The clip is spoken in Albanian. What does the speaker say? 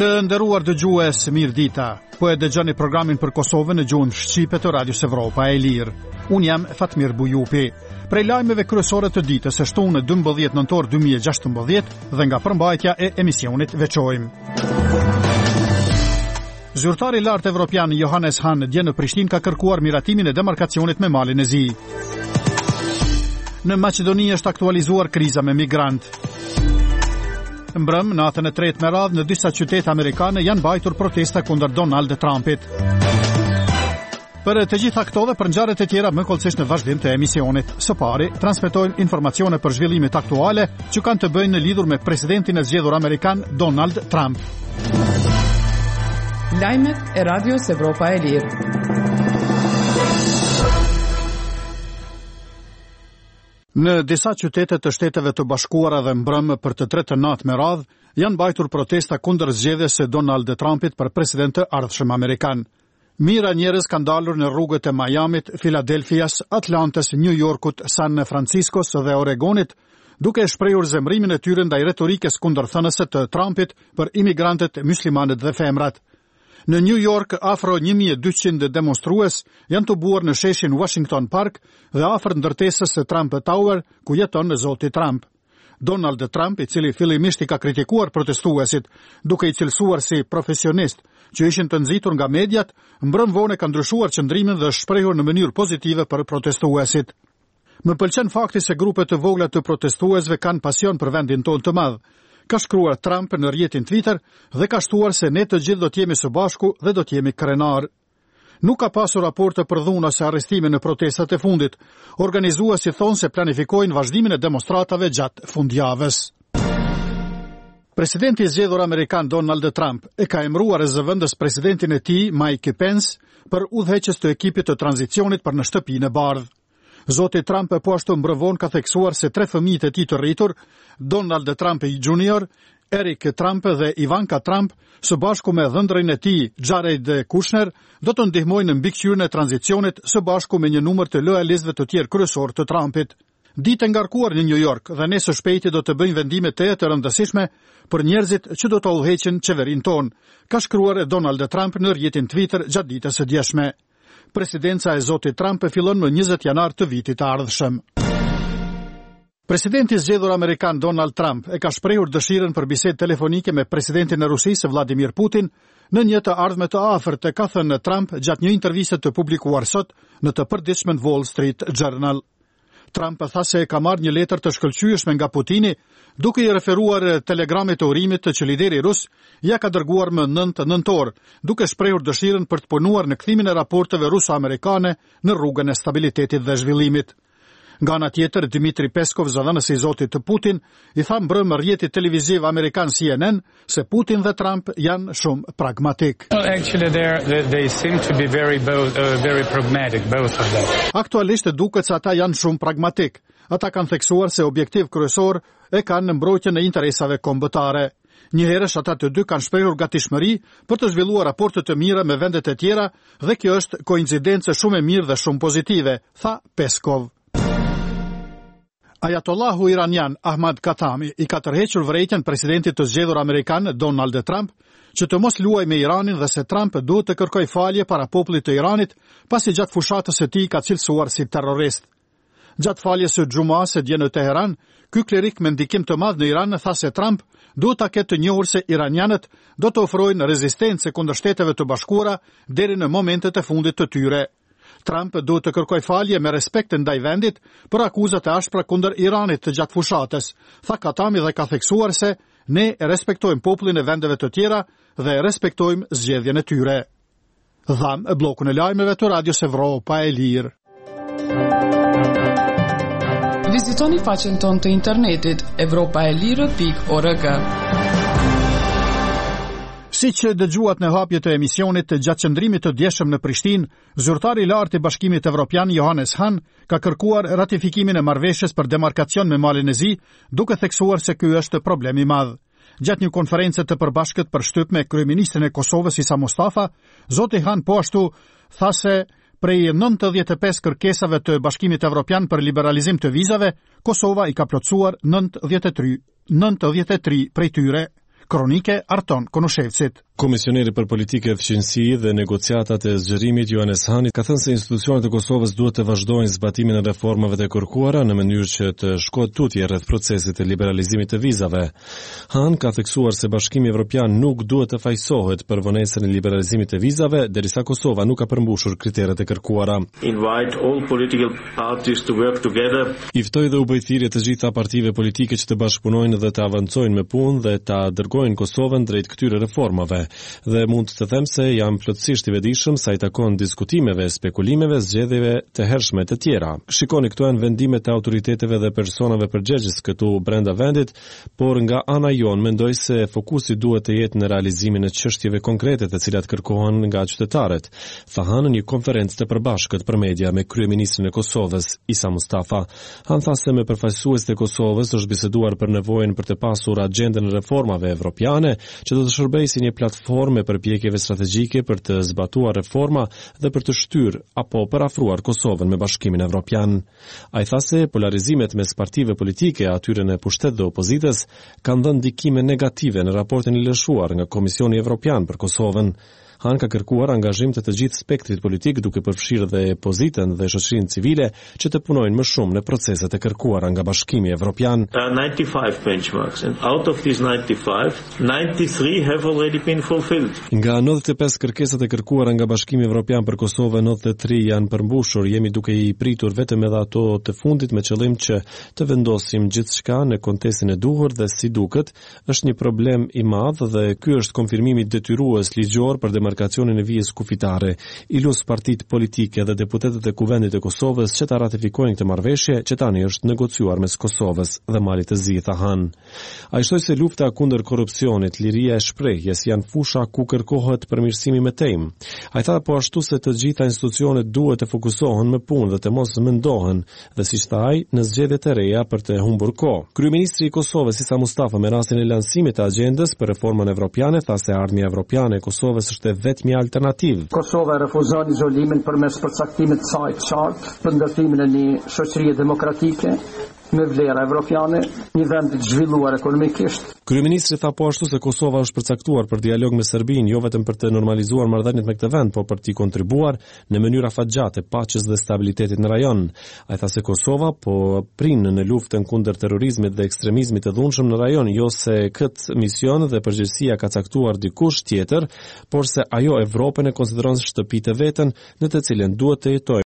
Të nderuar dëgjues, mirë dita. Po e dëgjoni programin për Kosovën në gjuhën shqipe të Radios Evropa e Lirë. Unë jam Fatmir Bujupi. Prej lajmeve kryesore të ditës së shtunë 12 nëntor 2016 dhe nga përmbajtja e emisionit veçojmë. Zyrtari i lartë evropian Johannes Hahn dje në Prishtinë ka kërkuar miratimin e demarkacionit me Malin e Zi. Në Maqedoni është aktualizuar kriza me migrantë. Mbrëm, natën e tretë me radhë në disa qytete amerikane janë mbajtur protesta kundër Donald Trumpit. Për të gjitha këto dhe për ngjarjet e tjera më kollësisht në vazhdim të emisionit. Së pari, transmetojmë informacione për zhvillimet aktuale që kanë të bëjnë në lidhur me presidentin e zgjedhur amerikan Donald Trump. Lajmet e Radios Evropa e Lirë. Në disa qytete të Shteteve të Bashkuara dhe mbrëm për të tretë natë me radhë, janë mbajtur protesta kundër zgjedhjes së Donald Trumpit për president të ardhshëm amerikan. Mira njerëz kanë dalur në rrugët e Miamit, Filadelfias, Atlantës, New Yorkut, San Franciscos dhe Oregonit, duke shprehur zemrimin e tyre ndaj retorikës kundërthënëse të Trumpit për imigrantët, muslimanët dhe femrat. Në New York, afro 1200 demonstrues janë të buar në sheshin Washington Park dhe afër ndërtesës së Trump Tower, ku jeton zoti Trump. Donald Trump, i cili fillimisht i ka kritikuar protestuesit, duke i cilësuar si profesionist, që ishin të nxitur nga mediat, mbrëm vonë ka ndryshuar qëndrimin dhe shprehur në mënyrë pozitive për protestuesit. Më pëlqen fakti se grupe të vogla të protestuesve kanë pasion për vendin tonë të madh. Ka shkruar Trump në rrjetin Twitter dhe ka shtuar se ne të gjithë do t'jemi së bashku dhe do t'jemi krenar. Nuk ka pasur raporte për dhuna se arrestime në protestat e fundit. Organizuesit thonë se planifikojnë vazhdimin e demonstratave gjatë fundjavës. Presidenti i zgjedhur amerikan Donald Trump e ka emëruar zëvendës presidentin e tij, Mike Pence, për udhëheqës të ekipit të tranzicionit për në shtëpinë e bardhë. Zoti Trump e po ashtu mbrëvon ka theksuar se 3 fëmijët e tij të rritur, Donald Trump Jr., Eric Trump dhe Ivanka Trump, së bashku me dhëndrin e tij Jared Kushner, do të ndihmojnë në mbikëqyrjen e tranzicionit së bashku me një numër të lojalistëve të tjerë kryesor të Trumpit. Ditë e ngarkuar në New York dhe ne së shpejti do të bëjmë vendime të rëndësishme për njerëzit që do të udhëheqin qeverinë tonë, ka shkruar Donald Trump në rrjetin Twitter gjatë ditës së djeshme. Presidenca e zotit Trump fillon më 20 janar të vitit të ardhshëm. Presidenti i zgjedhur amerikan Donald Trump e ka shprehur dëshirën për bisedë telefonike me presidentin e Rusisë Vladimir Putin në një të ardhme të afërt, ka thënë Trump gjatë një interviste të publikuar sot në të përditshmen Wall Street Journal. Trump tha se ka marrë një letër të shkëlqyeshme nga Putini, duke i referuar telegramit të urimit që lideri rus ja ka dërguar më 9 nëntor, duke shprehur dëshirën për të punuar në kthimin e raporteve ruso-amerikane në rrugën e stabilitetit dhe zhvillimit. Nga ana tjetër, Dmitri Peskov, zëdhënësi i zotit të Putin, i tha mbrëm rrjetit televiziv amerikan CNN se Putin dhe Trump janë shumë pragmatik. Actually, they seem to be very pragmatic, both of them. Aktualisht duket se ata janë shumë pragmatik. Ata kanë theksuar se objektiv kryesor e kanë në mbrojtjen e interesave kombëtare. Njëherësh ata të dy kanë shprehur gatishmëri për të zhvilluar raporte të mira me vendet e tjera dhe kjo është koincidencë shumë e mirë dhe shumë pozitive, tha Peskov. Ajatollahu iranian Ahmad Khatami i ka tërhequr vërejtjen presidentit të zgjedhur amerikan Donald Trump që të mos luajë me Iranin dhe se Trump duhet të kërkojë falje para popullit të Iranit pasi gjatë fushatës së tij ka cilësuar si terrorist. Gjatë faljes së xumas së dje në Teheran, ky klerik me ndikim të madh në Iran tha se Trump duhet ta ketë të njohur se iranianët do të ofrojnë rezistencë kundër Shteteve të Bashkuara deri në momentet e fundit të tyre. Trump duhet të kërkojë falje me respekt ndaj vendit për akuzat e ashpra kundër Iranit të gjatë fushatës, tha Khatami dhe ka theksuar se ne e respektojmë popullin e vendeve të tjera dhe e respektojmë zgjedhjen e tyre. Dham e bllokun e lajmeve të Radios Evropa e Lirë. Vizitoni faqen tonë të internetit evropaelirë.org. Si që dëgjuat në hapje të emisionit gjatë qëndrimit të djeshëm në Prishtinë, zyrtari i lartë i Bashkimit Evropian Johannes Hahn ka kërkuar ratifikimin e marrëveshjes për demarkacion me Malin e Zi, duke theksuar se ky është problem i madh. Gjatë një konferencë të përbashkët për shtyp me kryeministrin e Kosovës Isa Mustafa, zoti Hahn po ashtu tha se prej 95 kërkesave të Bashkimit Evropian për liberalizim të vizave, Kosova i ka plotësuar 93 prej tyre. Kronike Arton Konoshevcit. Komisioneri për politikë efficiency dhe negociatat e zgjerimit Johannes Hani ka thënë se institucionet e Kosovës duhet të vazhdojnë zbatimin e reformave të kërkuara në mënyrë që të shkohet tutje rreth procesit të liberalizimit të vizave. Han ka theksuar se Bashkimi Evropian nuk duhet të fajsohet për vonesën e liberalizimit të vizave derisa Kosova nuk ka përmbushur kriteret e kërkuara. Invite all political parties to work together. I ftoi dhe u bë thirrje të gjitha partive politike që të bashkëpunojnë dhe të avancojnë me punë dhe ta dërgojnë Kosovën drejt këtyre reformave. Dhe mund të them se jam plotësisht i vetëdijshëm sa i takon diskutimeve, spekulimeve, zgjedhjeve të hershme të tjera. Shikoni, këto janë vendimet e autoriteteve dhe personave përgjegjës këtu brenda vendit, por nga ana jon mendoj se fokusi duhet të jetë në realizimin e çështjeve konkrete të cilat kërkohen nga qytetarët, tha Han në një konferencë të përbashkët për media me kryeministrin e Kosovës, Isa Mustafa. Han tha se me përfaqësuesit e Kosovës është biseduar për nevojën për të pasur agjendën e reformave evropiane që do të shërbejë si një platforme përpjekjeve strategjike për të zbatuar reforma dhe për të shtyrë apo parafruar Kosovën me Bashkimin Evropian. Ai tha se polarizimet mes partive politike, atyre në pushtet dhe opozitës, kanë dhënë ndikime negative në raportin e lëshuar nga Komisioni Evropian për Kosovën. Han ka kërkuar angazhim të gjithë spektrit politik duke përfshirë dhe opozitën dhe shoqërinë civile që të punojnë më shumë në proceset e kërkuara nga Bashkimi Evropian. 95 benchmarks and out of these 95, 93 have already been fulfilled. Nga 95 kërkesat e kërkuara nga Bashkimi Evropian për Kosovën, 93 janë përmbushur. Jemi duke i pritur vetëm edhe ato të fundit me qëllim që të vendosim gjithçka në kontestin e duhur dhe si duket, është një problem i madh dhe ky është konfirmimi detyrues ligjor për markacionin e vijës kufitare, i lus partitë politike dhe deputetët e Kuvendit e Kosovës që ta ratifikojnë këtë marrëveshje që tani është negociuar mes Kosovës dhe Malit të Zi, tha Han. Ai shtoi se lufta kundër korrupsionit, liria e shprehjes janë fusha ku kërkohet përmirësimi me temë. Ai tha po ashtu se të gjitha institucionet duhet të fokusohen me punë dhe të mos mendohen dhe siç tha ai në zgjedhjet e reja për të humbur kohë. Kryeministri i Kosovës Isa Mustafa me rastin e lansimit të agjendës për reformën evropiane tha se ardhmja evropiane e Kosovës është vetmi alternativë. Kosova refuzon izolimin përmes përcaktimit të saj të qartë për ndërtimin e një shoqërie demokratike me vlera evropiane, një vend të zhvilluar ekonomikisht. Kryeministri tha po ashtu se Kosova është përcaktuar për dialog me Serbinë, jo vetëm për të normalizuar marrëdhëniet me këtë vend, por për të kontribuar në mënyrë afatgjate paqes dhe stabilitetit në rajon. Ai tha se Kosova po prin në luftën kundër terrorizmit dhe ekstremizmit të dhunshëm në rajon, jo se këtë mision dhe përgjegjësia ka caktuar dikush tjetër, por se ajo Evropën e konsideron shtëpi të vetën në të cilën duhet të jetojë